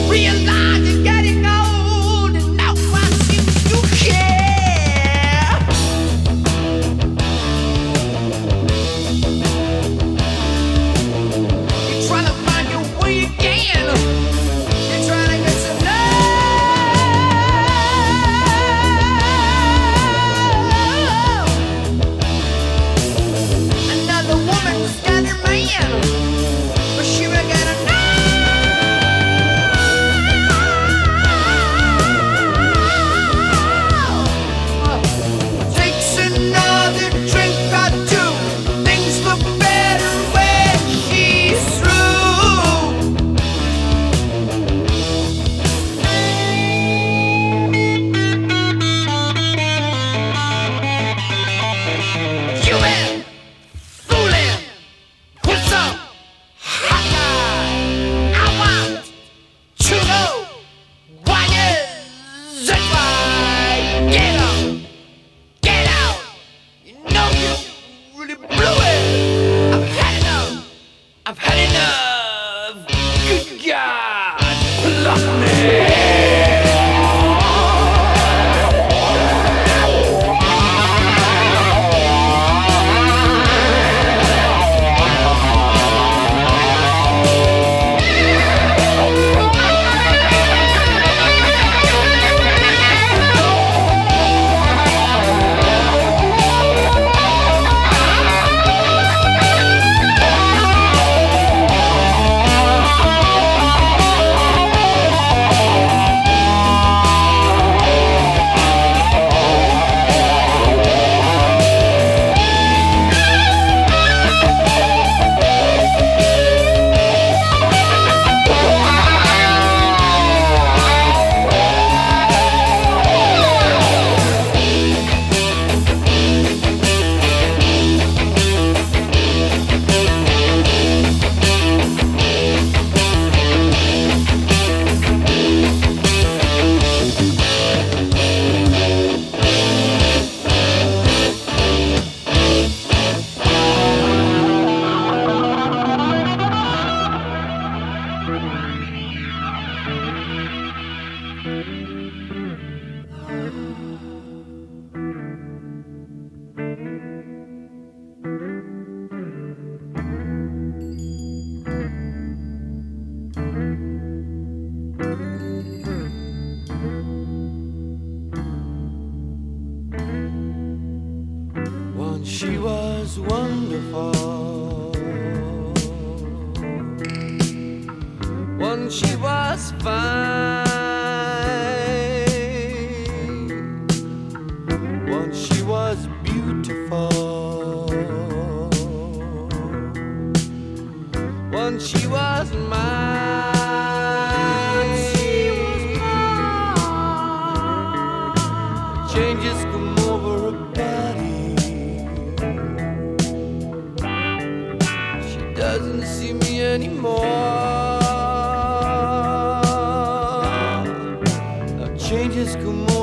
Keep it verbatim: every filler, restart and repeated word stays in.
Realize you're getting old and no one seems to care. You're trying to find your way again. You're trying to get some love. Another woman's got her man, but she will get enough. Takes another drink or two. Things look better when she's through. You been fooling with some hot guy. I want to know why is it right? Get up, get out. You know you really blew it. I've had enough. I've had enough. Good God, block me. Once she was wonderful. Once she was fine. Once she was beautiful. Once she was mine. She was mine. Changes come over her body. She doesn't see me anymore. Now changes come over